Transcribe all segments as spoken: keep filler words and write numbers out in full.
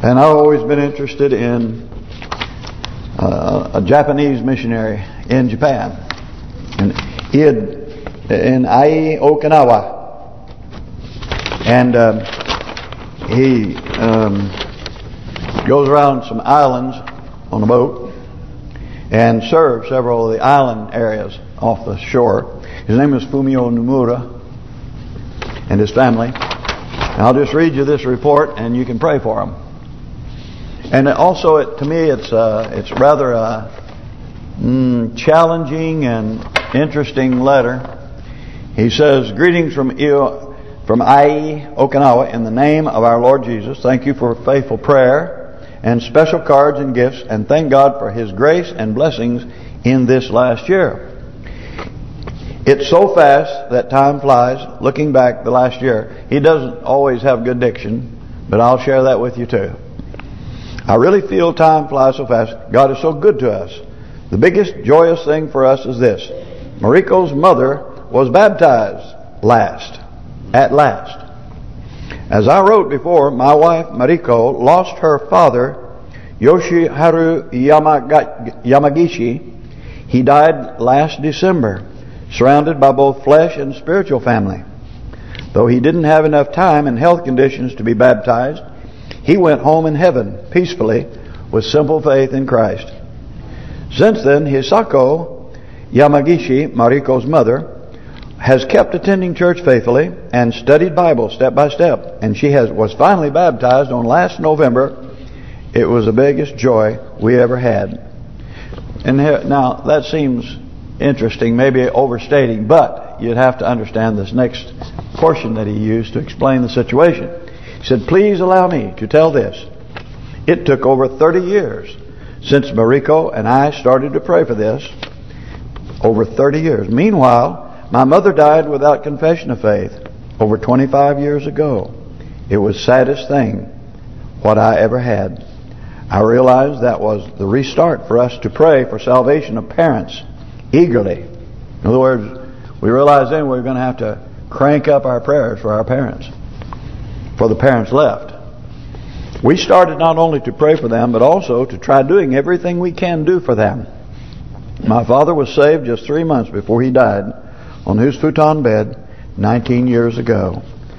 And I've always been interested in uh, a Japanese missionary in Japan, and he had in Ai, Okinawa, and um, he um, goes around some islands on a boat and serves several of the island areas off the shore. His name is Fumio Nomura and his family. And I'll just read you this report, and you can pray for him. And also, it, to me, it's uh, it's rather a mm, challenging and interesting letter. He says, "Greetings from Io, from Ai, Okinawa, in the name of our Lord Jesus. Thank you for faithful prayer and special cards and gifts, and thank God for His grace and blessings in this last year. It's so fast that time flies. Looking back the last year, he doesn't always have good diction, but I'll share that with you too. I really feel time flies so fast. God is so good to us. The biggest joyous thing for us is this: Mariko's mother was baptized last, at last. As I wrote before, my wife Mariko lost her father, Yoshiharu Yamagishi. He died last December, surrounded by both flesh and spiritual family. Though he didn't have enough time and health conditions to be baptized, he went home in heaven peacefully with simple faith in Christ. Since then, Hisako Yamagishi, Mariko's mother, has kept attending church faithfully and studied Bible step by step, and she has was finally baptized on last November. It was the biggest joy we ever had." And here, now that seems interesting, maybe overstating, but you'd have to understand this next portion that he used to explain the situation. He said, "Please allow me to tell this. It took over thirty years since Mariko and I started to pray for this. Over thirty years. Meanwhile, my mother died without confession of faith over twenty-five years ago. It was the saddest thing what I ever had. I realized that was the restart for us to pray for salvation of parents eagerly." In other words, we realized then we were going to have to crank up our prayers for our parents, for the parents left. We started not only to pray for them, but also to try doing everything we can do for them. My father was saved just three months before he died on his futon bed nineteen years ago.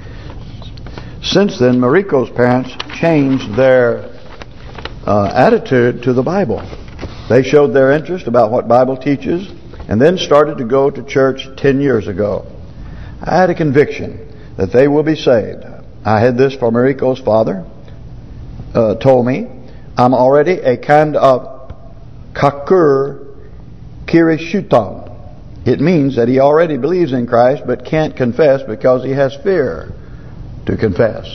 Since then, Mariko's parents changed their uh, attitude to the Bible. They showed their interest about what Bible teaches, and then started to go to church ten years ago. I had a conviction that they will be saved. I had this for Mariko's father, uh, told me, "I'm already a kind of kakur kirishutan." It means that he already believes in Christ but can't confess because he has fear to confess.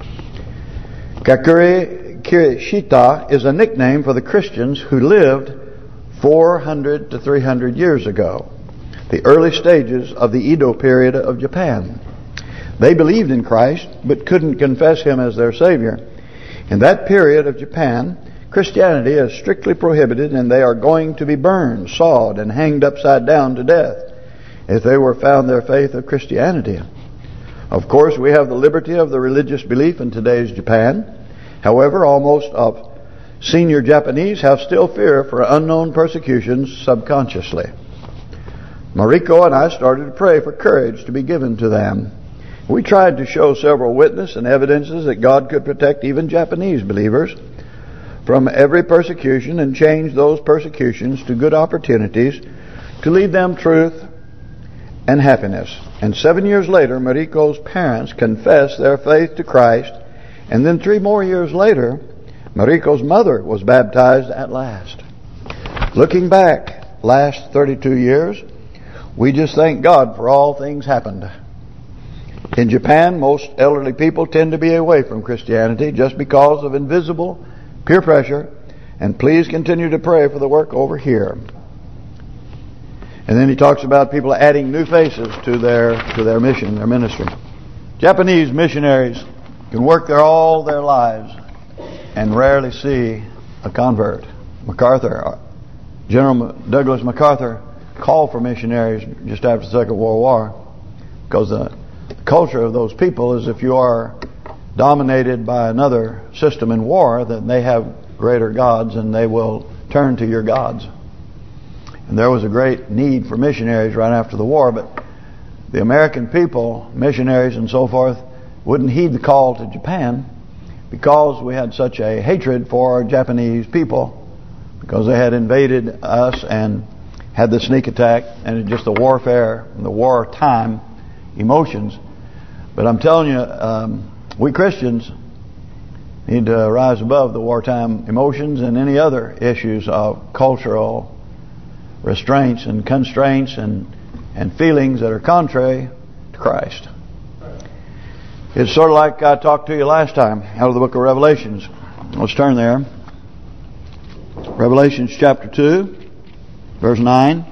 Kakuri Kirishita is a nickname for the Christians who lived four hundred to three hundred years ago, the early stages of the Edo period of Japan. They believed in Christ but couldn't confess Him as their Savior. In that period of Japan, Christianity is strictly prohibited, and they are going to be burned, sawed, and hanged upside down to death if they were found their faith of Christianity. Of course, we have the liberty of the religious belief in today's Japan. However, almost of senior Japanese have still fear for unknown persecutions subconsciously. Mariko and I started to pray for courage to be given to them. We tried to show several witnesses and evidences that God could protect even Japanese believers from every persecution and change those persecutions to good opportunities to lead them truth and happiness. And seven years later, Mariko's parents confessed their faith to Christ, and then three more years later, Mariko's mother was baptized at last. Looking back last thirty-two years, we just thank God for all things happened. In Japan, most elderly people tend to be away from Christianity just because of invisible peer pressure, and please continue to pray for the work over here. And then he talks about people adding new faces to their to their mission, their ministry. Japanese missionaries can work there all their lives and rarely see a convert. MacArthur, General Douglas MacArthur, called for missionaries just after the Second World War because the culture of those people is if you are dominated by another system in war, then they have greater gods and they will turn to your gods. And there was a great need for missionaries right after the war, but the American people, missionaries and so forth, wouldn't heed the call to Japan because we had such a hatred for Japanese people, because they had invaded us and had the sneak attack and just the warfare, the wartime emotions. But I'm telling you, um, we Christians need to rise above the wartime emotions and any other issues of cultural restraints and constraints and and feelings that are contrary to Christ. It's sort of like I talked to you last time out of the book of Revelations. Let's turn there. Revelations chapter two, verse nine.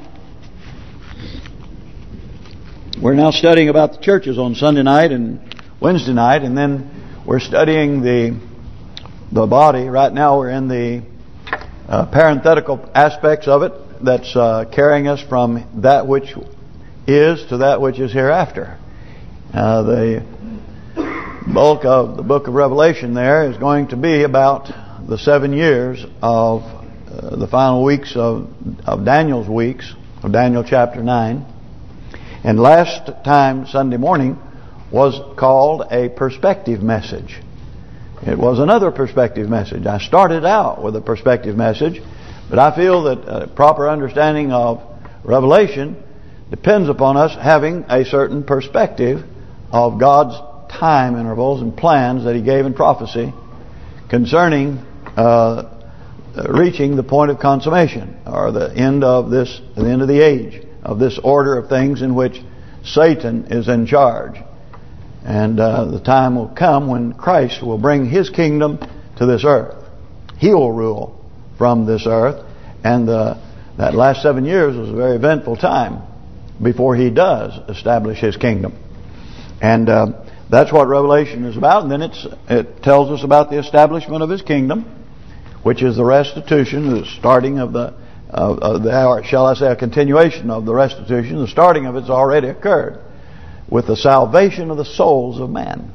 We're now studying about the churches on Sunday night and Wednesday night, and then we're studying the the body. Right now we're in the uh, parenthetical aspects of it that's uh, carrying us from that which is to that which is hereafter. Uh, the bulk of the book of Revelation there is going to be about the seven years of uh, the final weeks of of Daniel's weeks, of Daniel chapter nine. And last time, Sunday morning, was called a perspective message. It was another perspective message. I started out with a perspective message, but I feel that a proper understanding of Revelation depends upon us having a certain perspective of God's time intervals and plans that He gave in prophecy concerning uh, reaching the point of consummation, or the end of this, the end of the age, of this order of things in which Satan is in charge. And uh, the time will come when Christ will bring His kingdom to this earth. He will rule from this earth, and uh, that last seven years was a very eventful time before He does establish His kingdom. And uh, that's what Revelation is about. And then it's it tells us about the establishment of His kingdom, which is the restitution, the starting of the, of, of the or shall I say, a continuation of the restitution. The starting of it's already occurred with the salvation of the souls of man.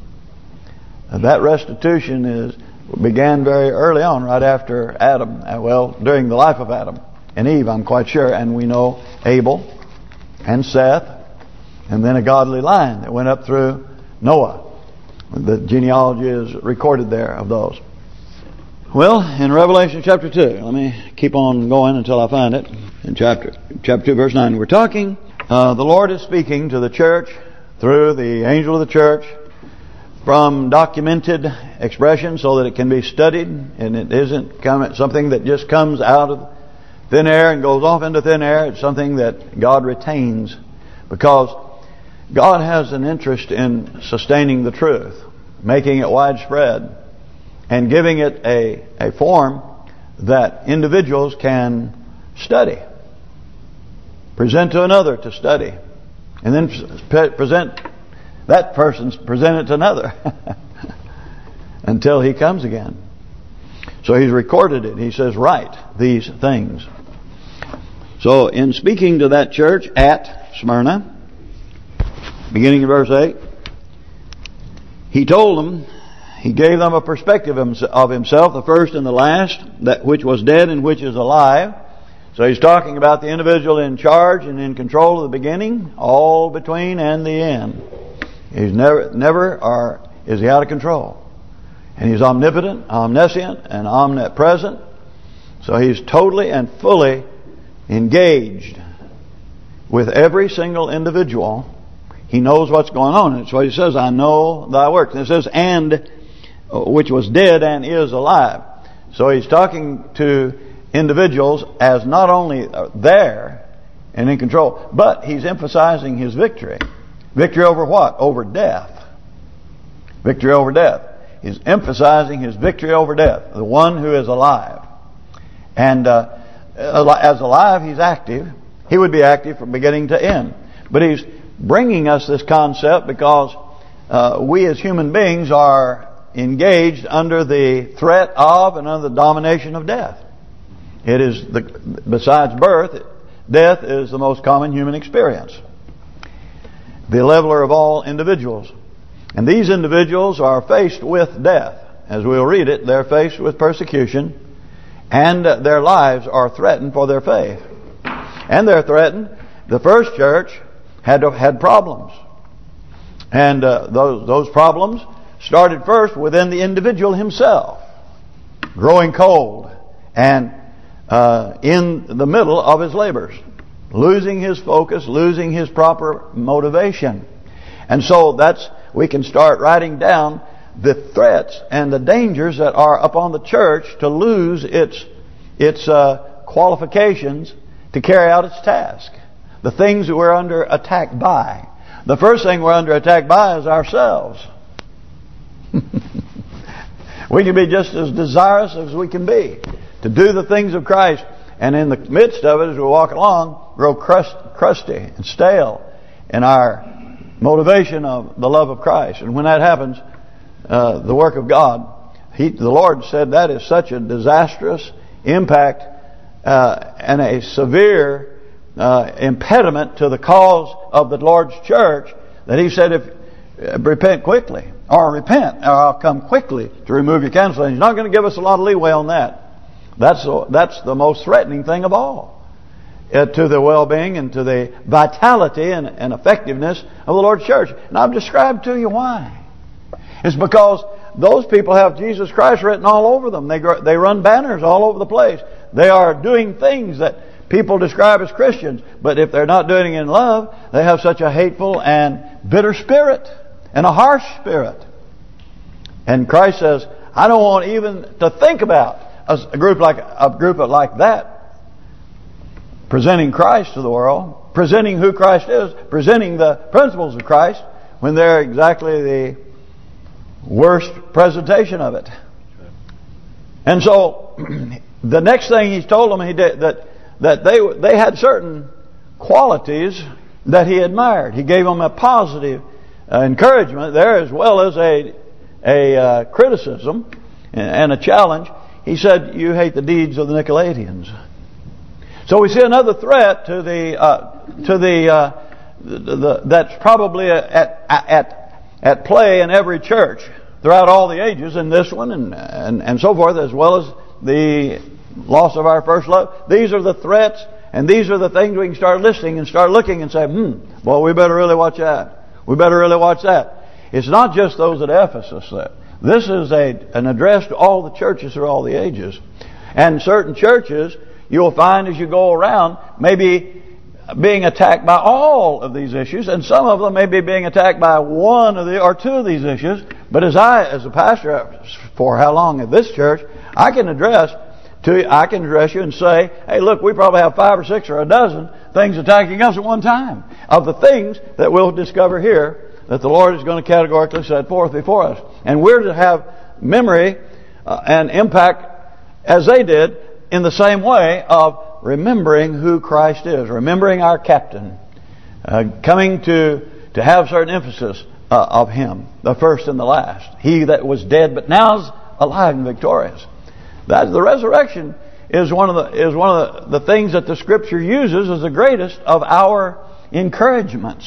And that restitution is began very early on, right after Adam. Well, during the life of Adam and Eve, I'm quite sure. And we know Abel and Seth, and then a godly line that went up through Noah. The genealogy is recorded there of those. Well, in Revelation chapter two, let me keep on going until I find it. In chapter chapter two, verse nine, we're talking. Uh, the Lord is speaking to the church through the angel of the church from documented expression, so that it can be studied and it isn't come, something that just comes out of thin air and goes off into thin air. It's something that God retains, because God has an interest in sustaining the truth, making it widespread, and giving it a, a form that individuals can study, present to another to study, and then present that person's present it to another until He comes again. So He's recorded it. He says, write these things. So in speaking to that church at Smyrna, beginning in verse eight, He told them, He gave them a perspective of Himself, the first and the last, that which was dead and which is alive. So He's talking about the individual in charge and in control of the beginning, all between, and the end. He's never, never are is He out of control. And He's omnipotent, omniscient, and omnipresent. So He's totally and fully engaged with every single individual. He knows what's going on. And that's what He says, I know thy works. And it says, and which was dead and is alive. So He's talking to individuals as not only there and in control, but He's emphasizing His victory. Victory over what? Over death. Victory over death. He's emphasizing His victory over death. The one who is alive. And uh, as alive, He's active. He would be active from beginning to end. But He's bringing us this concept because uh, we as human beings are engaged under the threat of and under the domination of death. It is the besides birth, death is the most common human experience. The leveler of all individuals. And these individuals are faced with death. As we'll read it, they're faced with persecution, and their lives are threatened for their faith. And they're threatened. The first church had had problems, and uh, those those problems started first within the individual himself, growing cold and uh, in the middle of his labors, losing his focus, losing his proper motivation. And so that's we can start writing down the threats and the dangers that are upon the church to lose its its uh, qualifications to carry out its task. The things that we're under attack by. The first thing we're under attack by is ourselves. We can be just as desirous as we can be to do the things of Christ, and in the midst of it, as we walk along, grow crust, crusty and stale in our motivation of the love of Christ. And when that happens, uh, the work of God, He, the Lord said that is such a disastrous impact uh, and a severe uh, impediment to the cause of the Lord's church, that He said, if uh, repent quickly, or repent, or I'll come quickly to remove your candlestick. He's not going to give us a lot of leeway on that. That's that's the most threatening thing of all uh, to the well-being and to the vitality and, and effectiveness of the Lord's church. And I've described to you why. It's because those people have Jesus Christ written all over them. They they run banners all over the place. They are doing things that people describe as Christians, but if they're not doing it in love, they have such a hateful and bitter spirit and a harsh spirit. And Christ says, I don't want even to think about a group like a group like that presenting Christ to the world, presenting who Christ is, presenting the principles of Christ, when they're exactly the worst presentation of it. And so the next thing He's told them, he did that that they they had certain qualities that He admired. He gave them a positive uh, encouragement there, as well as a a uh, criticism and a challenge. He said, "You hate the deeds of the Nicolaitans." So we see another threat to the uh, to the, uh, the, the that's probably at at at play in every church throughout all the ages, in this one and and and so forth, as well as the loss of our first love. These are the threats, and these are the things we can start listing and start looking and say, "Hmm, well, we better really watch that. We better really watch that." It's not just those at Ephesus that. This is a an address to all the churches through all the ages. And certain churches, you'll find as you go around, maybe being attacked by all of these issues, and some of them may be being attacked by one of the or two of these issues. But as I, as a pastor for how long at this church, I can address to I can address you and say, "Hey, look, we probably have five or six or a dozen things attacking us at one time of the things that we'll discover here that the Lord is going to categorically set forth before us." And we're to have memory uh, and impact as they did, in the same way of remembering who Christ is, remembering our captain, uh, coming to to have certain emphasis uh, of Him, the first and the last, He that was dead but now is alive and victorious. That the resurrection is one of the is one of the, the things that the Scripture uses as the greatest of our encouragements.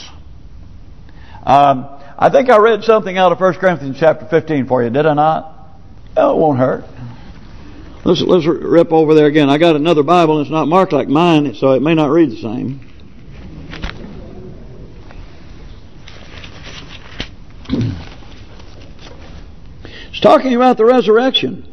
Um, I think I read something out of First Corinthians chapter fifteen for you, did I not? Oh, it won't hurt. Let's let's rip over there again. I got another Bible, and it's not marked like mine, so it may not read the same. It's talking about the resurrection.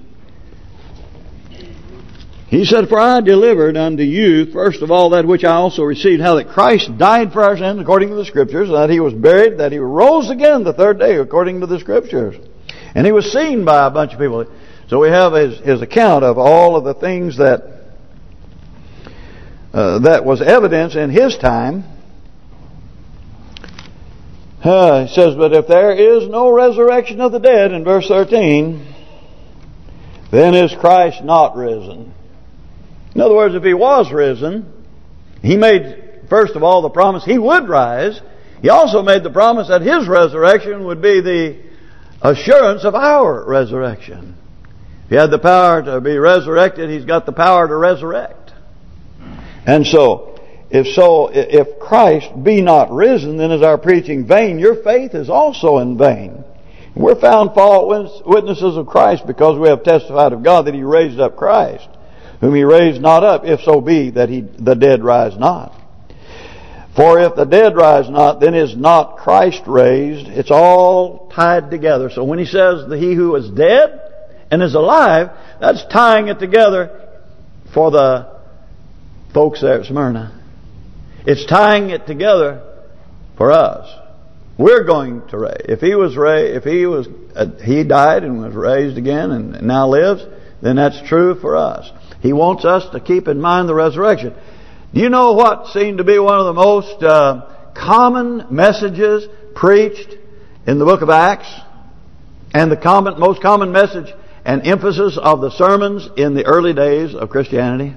He said, "For I delivered unto you first of all that which I also received, how that Christ died for our sins according to the Scriptures, that He was buried, that He rose again the third day according to the Scriptures. And He was seen by a bunch of people." So we have his, his account of all of the things that uh, that was evidence in His time. Uh, he says, "But if there is no resurrection of the dead," in verse thirteen, "then is Christ not risen." In other words, if He was risen, He made, first of all, the promise He would rise. He also made the promise that His resurrection would be the assurance of our resurrection. If He had the power to be resurrected, He's got the power to resurrect. And so, if so, if Christ be not risen, then is our preaching vain. Your faith is also in vain. We're found false witnesses of Christ because we have testified of God that He raised up Christ, whom He raised not up, if so be that he the dead rise not. For if the dead rise not, then is not Christ raised. It's all tied together. So when He says that He who is dead and is alive, that's tying it together for the folks there at Smyrna. It's tying it together for us. We're going to raise. If he was raised, if he was, uh, he died and was raised again and now lives, then that's true for us. He wants us to keep in mind the resurrection. Do you know what seemed to be one of the most uh, common messages preached in the book of Acts, and the common, most common message and emphasis of the sermons in the early days of Christianity?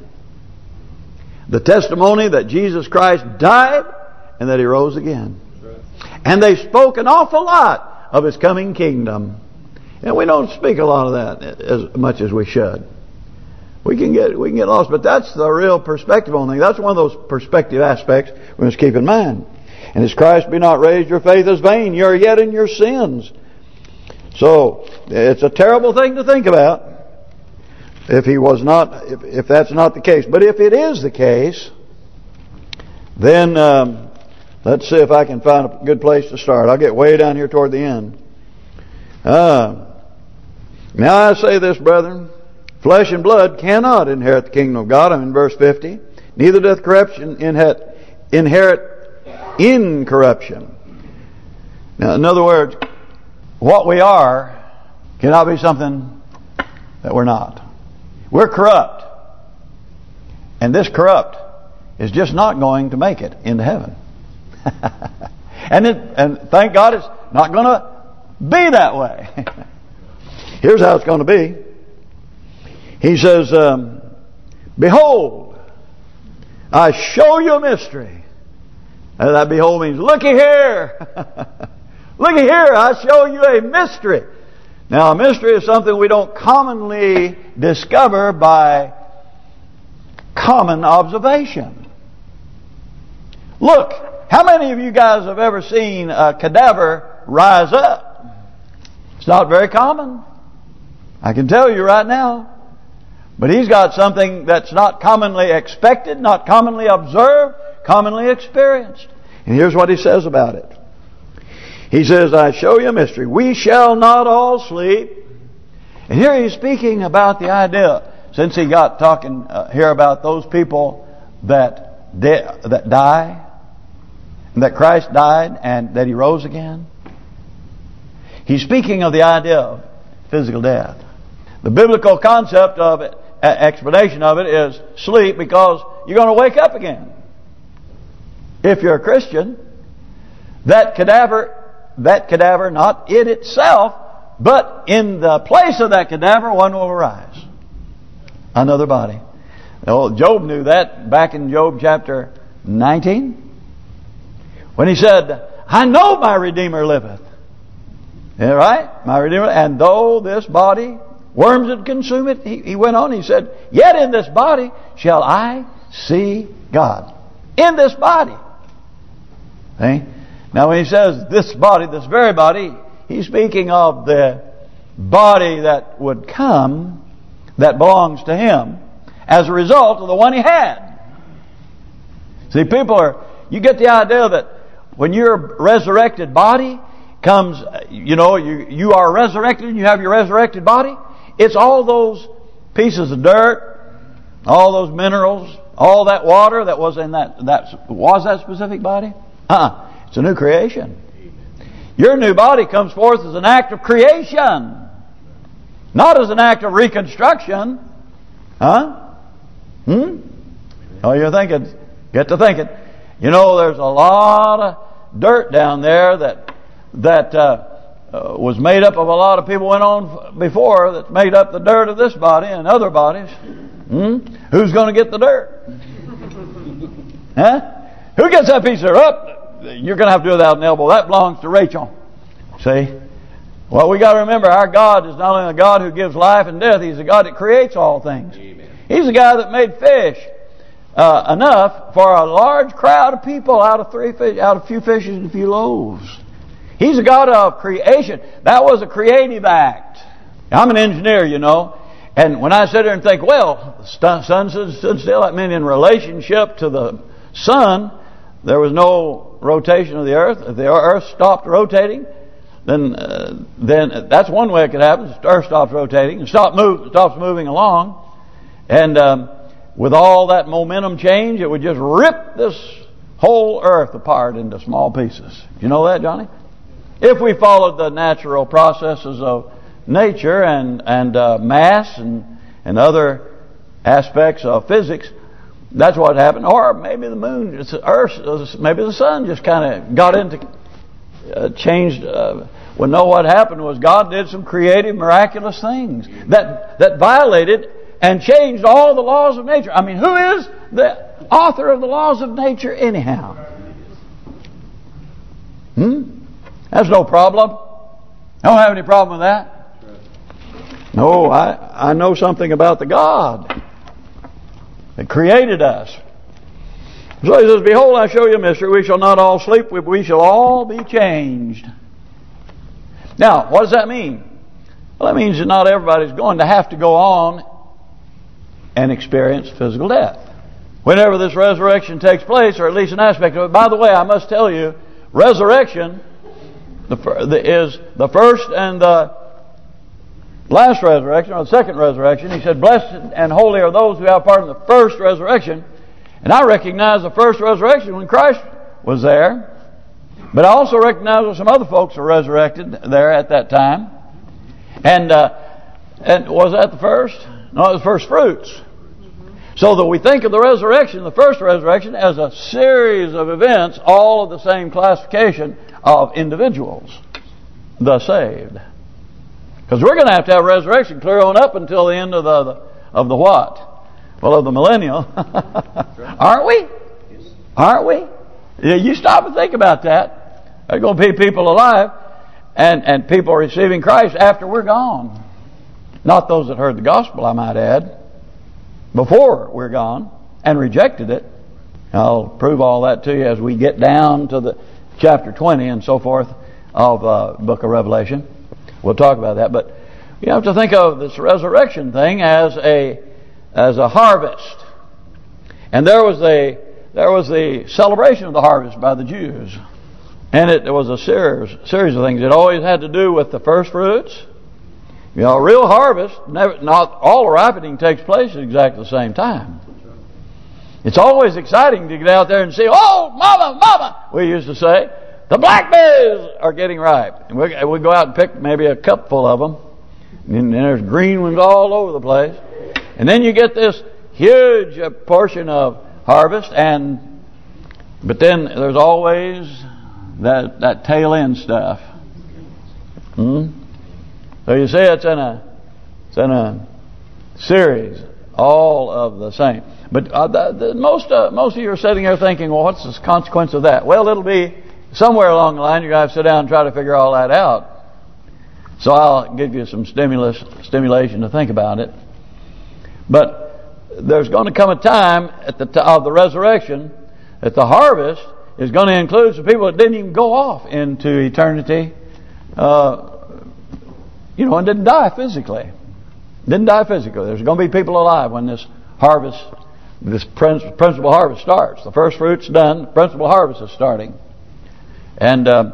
The testimony that Jesus Christ died and that He rose again. And they spoke an awful lot of His coming kingdom. And we don't speak a lot of that as much as we should. We can get we can get lost, but that's the real perspective on things. That's one of those perspective aspects we must keep in mind. And as Christ be not raised, your faith is vain. You are yet in your sins. So it's a terrible thing to think about if He was not, if, if that's not the case. But if it is the case, then um, let's see if I can find a good place to start. I'll get way down here toward the end. Uh, now I say this, brethren. Flesh and blood cannot inherit the kingdom of God. I'm in verse fifty. Neither doth corruption inherit, inherit incorruption. Now, in other words, what we are cannot be something that we're not. We're corrupt. And this corrupt is just not going to make it into heaven. and it, and thank God it's not going to be that way. Here's how it's going to be. He says, um, behold, I show you a mystery. And that behold means, looky here. Looky here, I show you a mystery. Now, a mystery is something we don't commonly discover by common observation. Look, how many of you guys have ever seen a cadaver rise up? It's not very common. I can tell you right now. But he's got something that's not commonly expected, not commonly observed, commonly experienced. And here's what he says about it. He says, I show you a mystery. We shall not all sleep. And here he's speaking about the idea, since he got talking uh, here about those people that de- that die, and that Christ died and that He rose again. He's speaking of the idea of physical death. The biblical concept of it, explanation of it is sleep, because you're going to wake up again. If you're a Christian, that cadaver, that cadaver, not in itself, but in the place of that cadaver, one will arise. Another body. Well, Job knew that back in Job chapter nineteen. When he said, I know my Redeemer liveth. Yeah, right? My Redeemer. And though this body, worms would consume it, he, he went on, he said, yet in this body shall I see God. In this body. See? Now when he says this body, this very body, he's speaking of the body that would come that belongs to Him as a result of the one He had. See, people are, you get the idea that when your resurrected body comes, you know, you you are resurrected and you have your resurrected body, it's all those pieces of dirt, all those minerals, all that water that was in that, that was that specific body? Uh-uh. It's a new creation. Your new body comes forth as an act of creation, not as an act of reconstruction. Huh? Hmm? Oh, you're thinking, get to thinking. You know, there's a lot of dirt down there that that uh, uh, was made up of a lot of people went on before that made up the dirt of this body and other bodies. Hmm? Who's going to get the dirt? Huh? Who gets that piece of dirt up? You're going to have to do it without an elbow. That belongs to Rachel. See? Well, we got to remember, our God is not only a God who gives life and death. He's a God that creates all things. Amen. He's a guy that made fish uh, enough for a large crowd of people out of three fish, out of a few fishes and a few loaves. He's a God of creation. That was a creative act. I'm an engineer, you know. And when I sit there and think, well, the sun stood still, that meant in relationship to the sun, there was no rotation of the earth. If the earth stopped rotating, then uh, then that's one way it could happen. The earth stops rotating and stop move, stops moving along. And um, with all that momentum change, it would just rip this whole earth apart into small pieces. You know that, Johnny? If we followed the natural processes of nature and and uh, mass and and other aspects of physics, that's what happened. Or maybe the moon, it's the earth, maybe the sun just kind of got into, uh, changed. Uh, well, no, what happened was God did some creative, miraculous things that that violated and changed all the laws of nature. I mean, who is the author of the laws of nature anyhow? Hmm? That's no problem. I don't have any problem with that. No, I, I know something about the God that created us. So he says, behold, I show you a mystery. We shall not all sleep. We shall all be changed. Now, what does that mean? Well, that means that not everybody's going to have to go on and experience physical death. Whenever this resurrection takes place, or at least an aspect of it. By the way, I must tell you, resurrection the, the, is the first and the last resurrection, or the second resurrection. He said, blessed and holy are those who have part in the first resurrection. And I recognize the first resurrection when Christ was there. But I also recognize that some other folks were resurrected there at that time. And uh, and was that the first? No, it was first fruits. So that we think of the resurrection, the first resurrection, as a series of events, all of the same classification of individuals, the saved. Because we're going to have to have resurrection clear on up until the end of the, the of the what? Well, of the millennial. Aren't we? Aren't we? Yeah, you stop and think about that. There's going to be people alive and, and people receiving Christ after we're gone. Not those that heard the gospel, I might add, before we're gone and rejected it. I'll prove all that to you as we get down to the chapter twenty and so forth of uh, book of Revelation. We'll talk about that, but you have to think of this resurrection thing as a as a harvest. And there was the there was the celebration of the harvest by the Jews, and it there was a series series of things. It always had to do with the first fruits. You know, a real harvest, never, not all ripening takes place at exactly the same time. It's always exciting to get out there and see, oh, mama, mama, we used to say, the blackberries are getting ripe. And we we go out and pick maybe a cup full of them. And there's green ones all over the place. And then you get this huge portion of harvest. and But then there's always that that tail end stuff. Hmm? So you see, it's in a it's in a series, all of the same. But uh, the, the, most uh, most of you are sitting there thinking, well, what's the consequence of that? Well, it'll be somewhere along the line you're going to have to sit down and try to figure all that out. So I'll give you some stimulus stimulation to think about it. But there's going to come a time at the t of the resurrection that the harvest is going to include some people that didn't even go off into eternity. Uh, You know, and didn't die physically. Didn't die physically. There's going to be people alive when this harvest, this principal harvest starts. The first fruit's done. The principal harvest is starting. And, uh,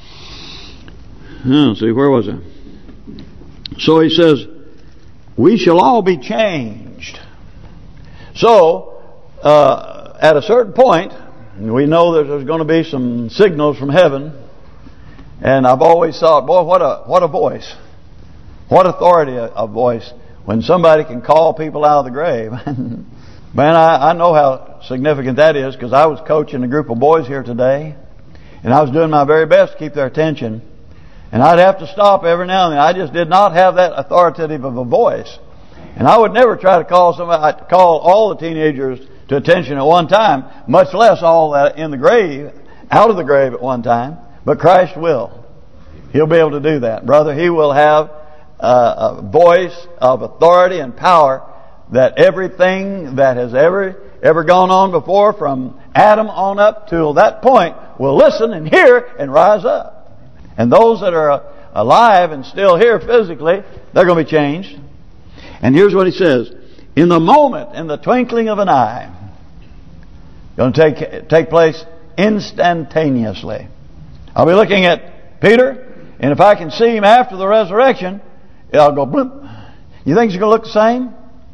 let's see, where was I? So he says, we shall all be changed. So, uh, at a certain point, we know that there's going to be some signals from heaven. And I've always thought, boy, what a what a voice. What authority a voice when somebody can call people out of the grave. Man, I, I know how significant that is, because I was coaching a group of boys here today, and I was doing my very best to keep their attention. And I'd have to stop every now and then. I just did not have that authoritative of a voice. And I would never try to call somebody, I'd call all the teenagers to attention at one time, much less all that in the grave, out of the grave at one time. But Christ will. He'll be able to do that. Brother, He will have Uh, a voice of authority and power that everything that has ever ever gone on before, from Adam on up till that point, will listen and hear and rise up. And those that are alive and still here physically, they're going to be changed. And here's what he says. In the moment, in the twinkling of an eye, going to take take place instantaneously. I'll be looking at Peter, and if I can see him after the resurrection, I'll go bloop. You think he's going to look the same?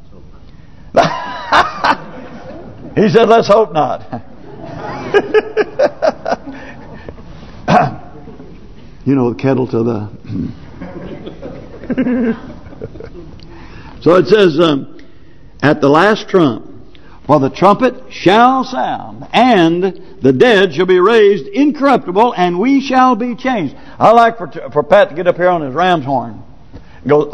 He said, let's hope not. You know, the kettle to the... So it says, um, at the last trump, for the trumpet shall sound, and the dead shall be raised incorruptible, and we shall be changed. I like for for Pat to get up here on his ram's horn. And go,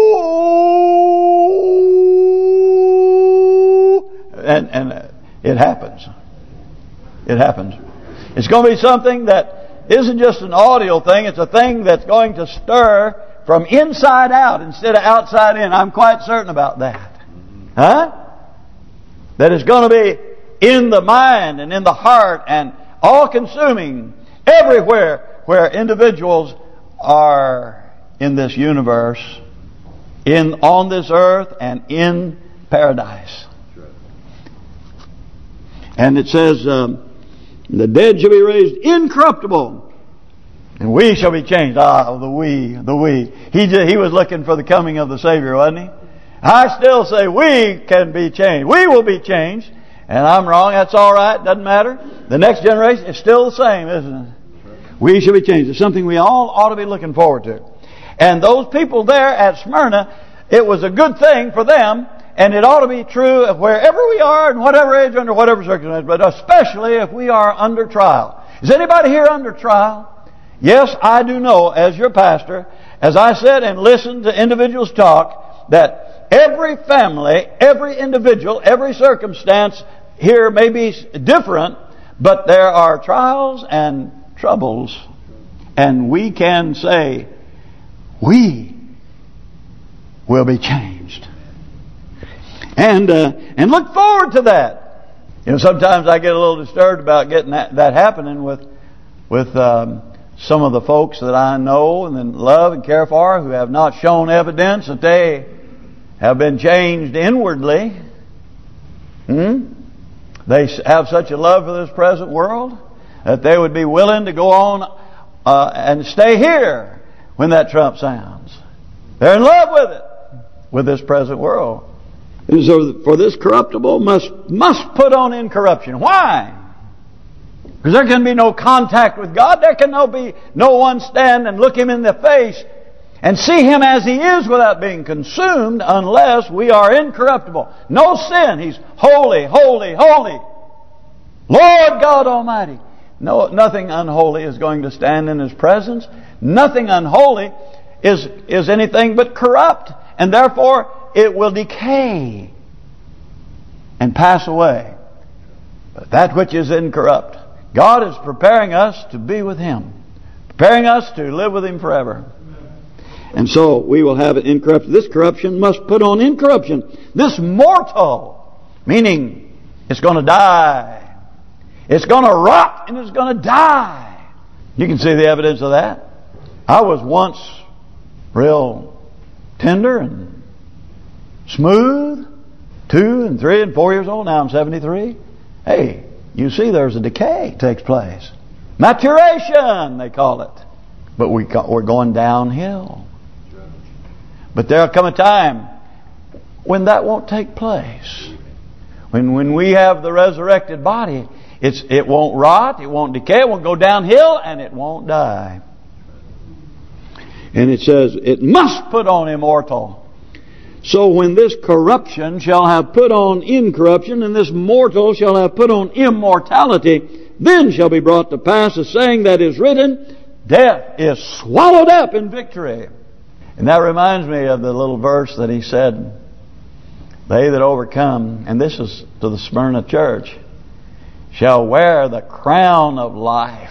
oh, and and it happens. It happens. It's going to be something that isn't just an audio thing. It's a thing that's going to stir from inside out instead of outside in. I'm quite certain about that. Huh? That is going to be in the mind and in the heart and all-consuming everywhere where individuals are in this universe, in on this earth and in paradise. And it says, um, the dead shall be raised incorruptible, and we shall be changed. Ah, the we, the we. He just, he was looking for the coming of the Savior, wasn't he? I still say we can be changed. We will be changed. And I'm wrong. That's all right. Doesn't matter. The next generation is still the same, isn't it? We shall be changed. It's something we all ought to be looking forward to. And those people there at Smyrna, it was a good thing for them. And it ought to be true of wherever we are, in whatever age, under whatever circumstance. But especially if we are under trial. Is anybody here under trial? Yes, I do know as your pastor, as I sit and listen to individuals talk, that every family, every individual, every circumstance here may be different, but there are trials and troubles. And we can say, we will be changed. And uh, and look forward to that. You know, sometimes I get a little disturbed about getting that, that happening with with um, some of the folks that I know and then love and care for who have not shown evidence that they have been changed inwardly. Hmm? They have such a love for this present world that they would be willing to go on uh, and stay here when that trump sounds. They're in love with it, with this present world. And so for this corruptible must must put on incorruption. Why? Because there can be no contact with God. There can no be no one stand and look Him in the face and see Him as He is without being consumed unless we are incorruptible. No sin. He's holy, holy, holy. Lord God Almighty. No, nothing unholy is going to stand in His presence. Nothing unholy is, is anything but corrupt. And therefore it will decay and pass away. But that which is incorrupt, God is preparing us to be with Him. Preparing us to live with Him forever. And so we will have it incorruption. This corruption must put on incorruption. This mortal, meaning it's going to die. It's going to rot and it's going to die. You can see the evidence of that. I was once real tender and smooth, two and three and four years old. Now I'm seventy-three. Hey, you see there's a decay takes place. Maturation, they call it. But we we're going downhill. But there'll come a time when that won't take place. When when we have the resurrected body, it's it won't rot, it won't decay, it won't go downhill, and it won't die. And it says, it must put on immortal. So when this corruption shall have put on incorruption, and this mortal shall have put on immortality, then shall be brought to pass a saying that is written, death is swallowed up in victory. And that reminds me of the little verse that he said, they that overcome, and this is to the Smyrna church, shall wear the crown of life.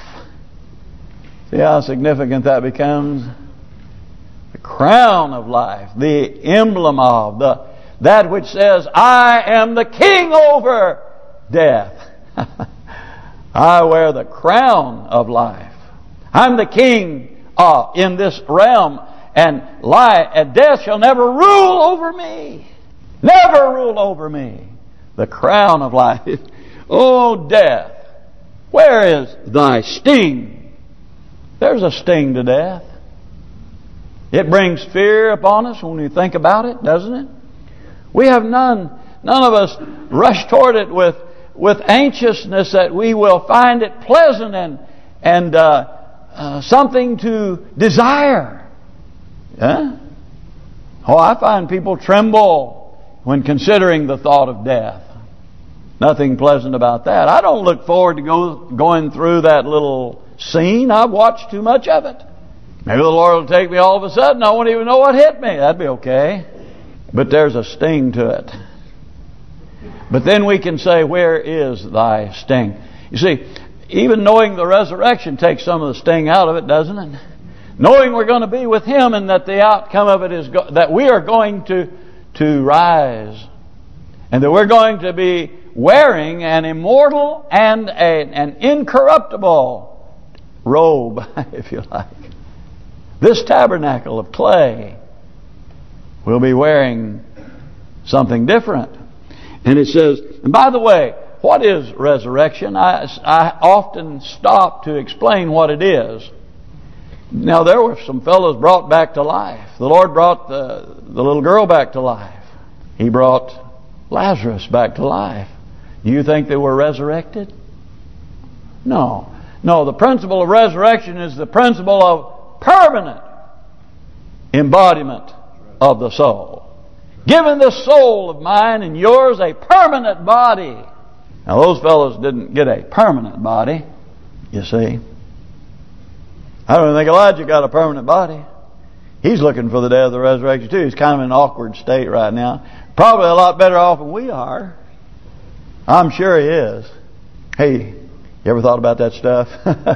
See how significant that becomes? The crown of life, the emblem of, the that which says, I am the king over death. I wear the crown of life. I'm the king uh, in this realm, and life and death shall never rule over me. Never rule over me. The crown of life. Oh, death, where is thy sting? There's a sting to death. It brings fear upon us when we think about it, doesn't it? We have none, none of us rush toward it with with anxiousness that we will find it pleasant and and uh, uh, something to desire. Yeah? Oh, I find people tremble when considering the thought of death. Nothing pleasant about that. I don't look forward to go going through that little scene. I've watched too much of it. Maybe the Lord will take me all of a sudden. I won't even know what hit me. That'd be okay. But there's a sting to it. But then we can say, where is thy sting? You see, even knowing the resurrection takes some of the sting out of it, doesn't it? Knowing we're going to be with Him and that the outcome of it is go that we are going to to rise. And that we're going to be wearing an immortal and a, an incorruptible robe, if you like. This tabernacle of clay will be wearing something different. And it says, and by the way, what is resurrection? I, I often stop to explain what it is. Now, there were some fellows brought back to life. The Lord brought the, the little girl back to life. He brought Lazarus back to life. Do you think they were resurrected? No. No, the principle of resurrection is the principle of permanent embodiment of the soul. Giving this soul of mine and yours a permanent body. Now those fellows didn't get a permanent body, you see. I don't think Elijah got a permanent body. He's looking for the day of the resurrection too. He's kind of in an awkward state right now. Probably a lot better off than we are. I'm sure he is. Hey, you ever thought about that stuff?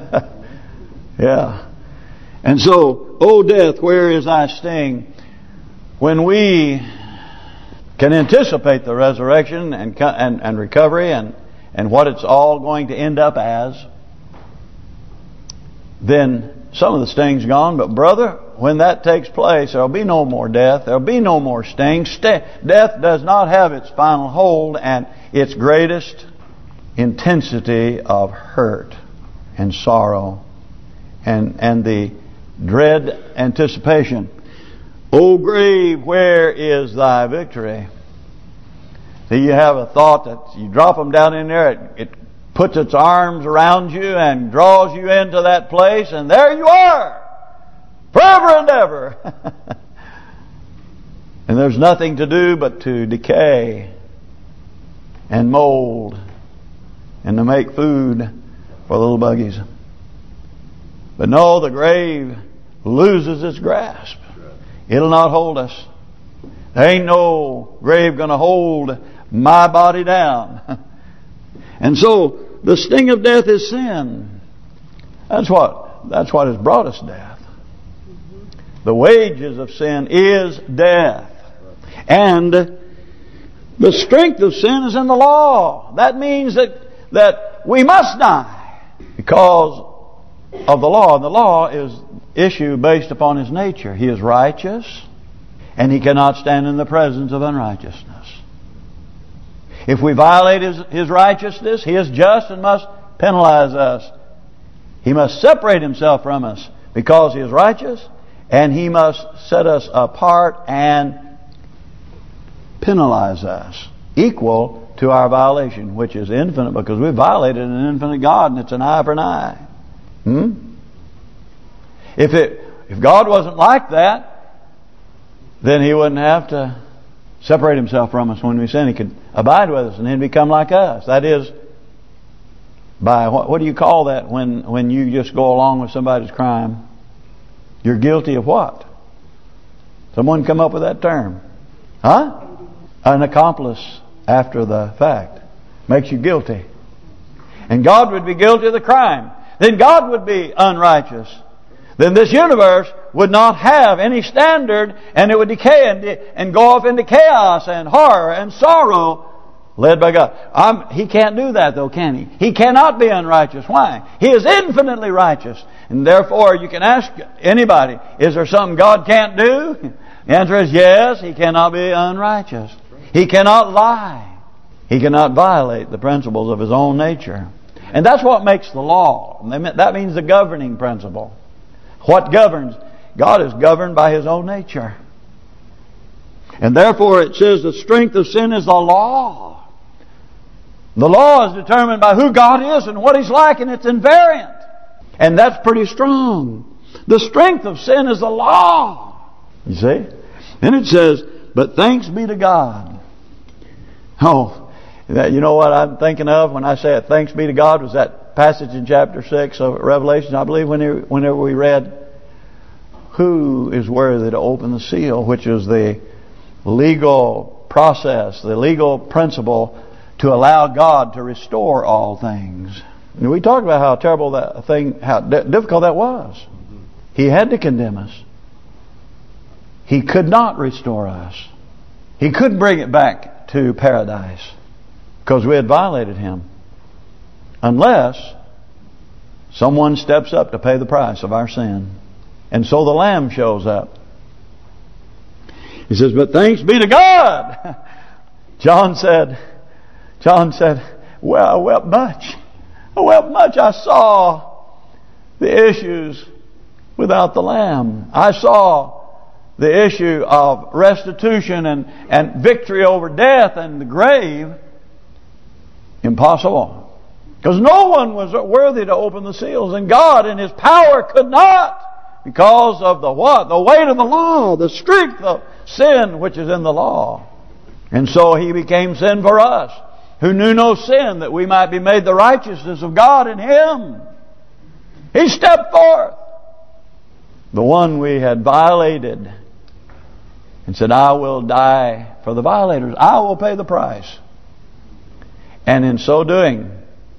Yeah. And so, O death, where is thy sting? When we can anticipate the resurrection and and, and recovery and, and what it's all going to end up as, then some of the sting's gone. But brother, when that takes place, there'll be no more death. There'll be no more sting. St death does not have its final hold and its greatest intensity of hurt and sorrow and and the dread anticipation. O grave, where is thy victory? See, you have a thought that you drop them down in there, it, it puts its arms around you and draws you into that place, and there you are, forever and ever. And there's nothing to do but to decay and mold and to make food for little buggies. But no, the grave loses its grasp. It'll not hold us. There ain't no grave going to hold my body down. And so the sting of death is sin. That's what that's what has brought us death. The wages of sin is death. And the strength of sin is in the law. That means that that we must die because of the law. And the law is issue based upon His nature. He is righteous, and He cannot stand in the presence of unrighteousness. If we violate His, His righteousness, He is just and must penalize us. He must separate Himself from us because He is righteous, and He must set us apart and penalize us, equal to our violation, which is infinite, because we violated an infinite God, and it's an eye for an eye. Hmm? If it, if God wasn't like that, then He wouldn't have to separate Himself from us when we sin. He could abide with us and then become like us. That is, by what, what do you call that when when you just go along with somebody's crime? You're guilty of what? Someone come up with that term? Huh? An accomplice after the fact. Makes you guilty. And God would be guilty of the crime. Then God would be unrighteous. Then this universe would not have any standard, and it would decay and, and go off into chaos and horror and sorrow, led by God. I'm, he can't do that though, can He? He cannot be unrighteous. Why? He is infinitely righteous. And therefore, you can ask anybody, is there something God can't do? The answer is yes, He cannot be unrighteous. He cannot lie. He cannot violate the principles of His own nature. And that's what makes the law. That means the governing principle. What governs? God is governed by His own nature. And therefore it says the strength of sin is the law. The law is determined by who God is and what He's like, and it's invariant. And that's pretty strong. The strength of sin is the law. You see? Then it says, but thanks be to God. Oh, that, you know what I'm thinking of when I say it, thanks be to God, was that passage in chapter six of Revelation. I believe whenever, whenever we read, who is worthy to open the seal, which is the legal process, the legal principle to allow God to restore all things. And we talked about how terrible that thing, how difficult that was. He had to condemn us. He could not restore us. He couldn't bring it back to paradise because we had violated Him. Unless someone steps up to pay the price of our sin. And so the Lamb shows up. He says, but thanks be to God. John said, John said, well, I wept much. I wept much. I saw the issues without the Lamb. I saw the issue of restitution and, and victory over death and the grave. Impossible. Because no one was worthy to open the seals. And God in His power could not. Because of the what? The weight of the law. The strength of sin which is in the law. And so He became sin for us, who knew no sin, that we might be made the righteousness of God in Him. He stepped forth, the one we had violated, and said, I will die for the violators. I will pay the price. And in so doing,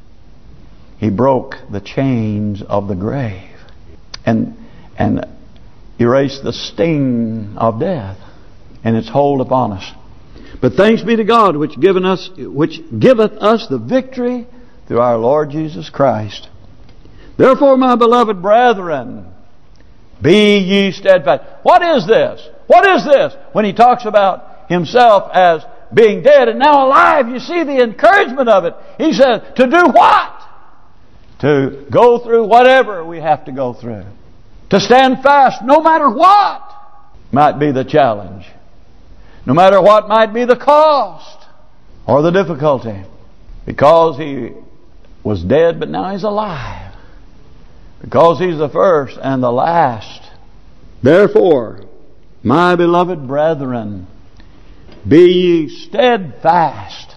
He broke the chains of the grave and and erased the sting of death and its hold upon us. But thanks be to God, which given us, which giveth us the victory through our Lord Jesus Christ. Therefore, my beloved brethren, be ye steadfast. What is this? What is this? When he talks about himself as being dead and now alive, you see the encouragement of it. He says, to do what? To go through whatever we have to go through. To stand fast no matter what might be the challenge. No matter what might be the cost or the difficulty. Because he was dead but now he's alive. Because he's the first and the last. Therefore, my beloved brethren, be ye steadfast,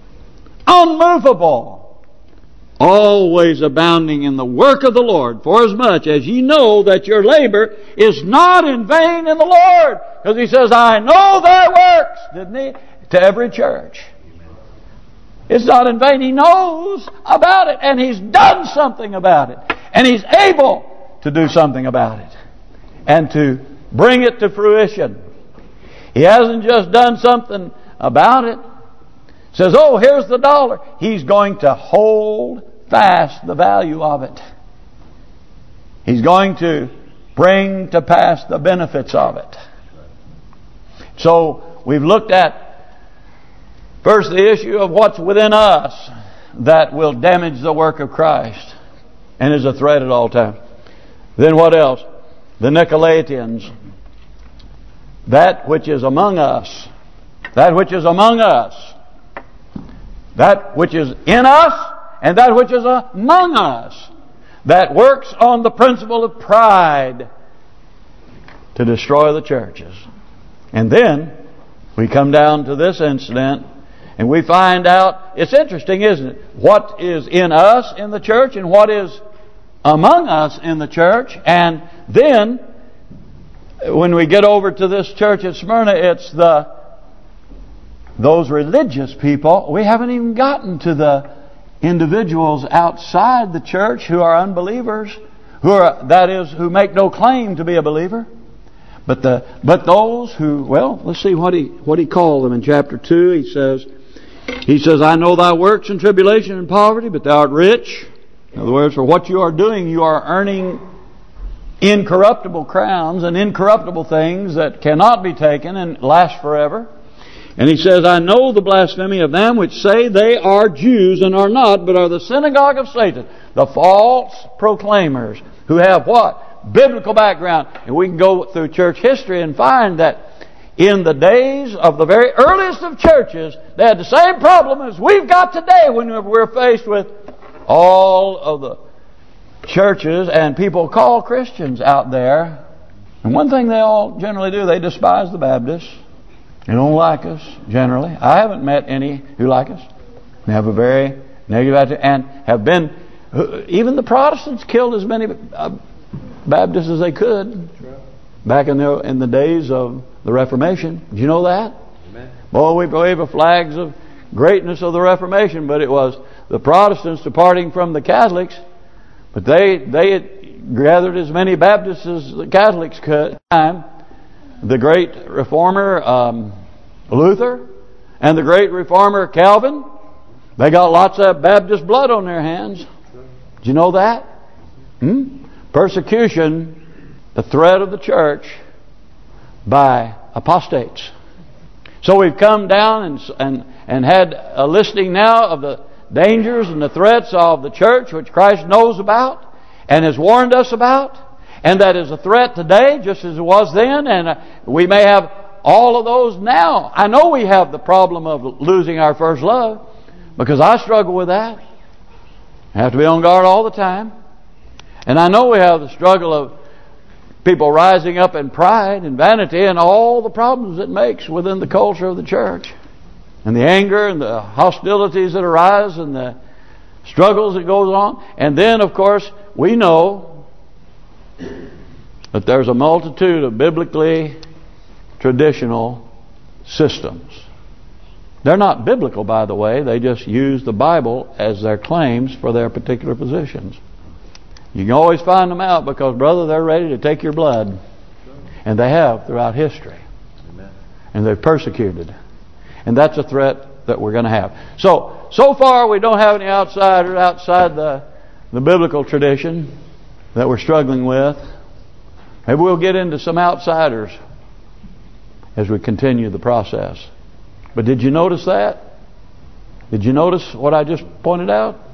unmovable, always abounding in the work of the Lord, forasmuch as ye know that your labor is not in vain in the Lord. Because he says, I know thy works, didn't he? To every church. It's not in vain. He knows about it, and he's done something about it. And he's able to do something about it. And to bring it to fruition. He hasn't just done something about it. Says, oh, here's the dollar. He's going to hold fast the value of it. He's going to bring to pass the benefits of it. So we've looked at first the issue of what's within us that will damage the work of Christ and is a threat at all times. Then what else? The Nicolaitans. That which is among us. That which is among us. That which is in us and that which is among us. That works on the principle of pride to destroy the churches. And then we come down to this incident and we find out, it's interesting, isn't it? What is in us in the church and what is among us in the church. And then when we get over to this church at Smyrna, it's the those religious people. We haven't even gotten to the individuals outside the church who are unbelievers, who are that is who make no claim to be a believer. But the but those who, well, let's see what he what he called them in chapter two. He says, he says, I know thy works in tribulation and poverty, but thou art rich. In other words, for what you are doing, you are earning incorruptible crowns and incorruptible things that cannot be taken and last forever. And he says, I know the blasphemy of them which say they are Jews and are not, but are the synagogue of Satan. The false proclaimers who have what? Biblical background. And we can go through church history and find that in the days of the very earliest of churches, they had the same problem as we've got today when we're faced with all of the churches and people called Christians out there. And one thing they all generally do, they despise the Baptists. They don't like us, generally. I haven't met any who like us. They have a very negative attitude and have been, even the Protestants killed as many Baptists as they could back in the in the days of the Reformation. Did you know that? Amen. Boy, we wave the flags of greatness of the Reformation, but it was the Protestants departing from the Catholics. But they they had gathered as many Baptists as the Catholics could. The great reformer um, Luther and the great reformer Calvin, they got lots of Baptist blood on their hands. Did you know that? Hmm? Persecution, the threat of the church by apostates. So we've come down and and and had a listing now of the dangers and the threats of the church, which Christ knows about and has warned us about. And that is a threat today, just as it was then. And uh, we may have all of those now. I know we have the problem of losing our first love, because I struggle with that. I have to be on guard all the time. And I know we have the struggle of people rising up in pride and vanity and all the problems it makes within the culture of the church. And the anger and the hostilities that arise and the struggles that goes on. And then, of course, we know that there's a multitude of biblically traditional systems. They're not biblical, by the way. They just use the Bible as their claims for their particular positions. You can always find them out because, brother, they're ready to take your blood. And they have throughout history. And they've persecuted. And that's a threat that we're going to have. So, so far we don't have any outsiders outside the, the biblical tradition that we're struggling with. Maybe we'll get into some outsiders as we continue the process. But did you notice that? Did you notice what I just pointed out?